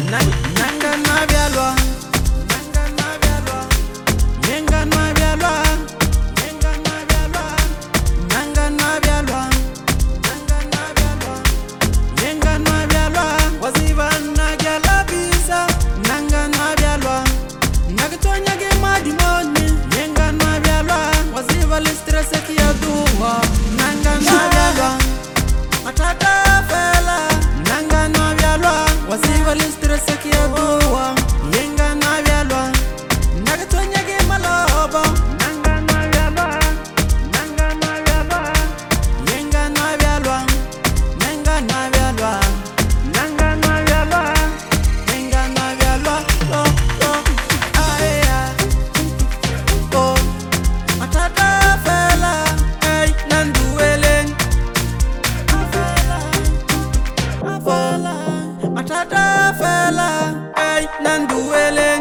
Nanga na bialwa, nanga na bialwa, yenga na bialwa, yenga na bialwa, nanga na bialwa, nanga na bialwa, yenga na bialwa, waziva na gala bisa, nanga na bialwa, nagatonya ge madimoni, yenga na bialwa, waziva le stress kia duwa, nanga na bialwa, matata fela, nanga na bialwa, waziva le stress kia duwa, yenga na bialwa, nagatonya ge maloba, nanga na bialwa, nanga na bialwa, yenga na bialwa, nanga na bialwa, nanga na bialwa, yenga na bialwa, oh oh, aya, oh, matata fela, ay nanduele, afela, afela, matata fela, ay nanduele.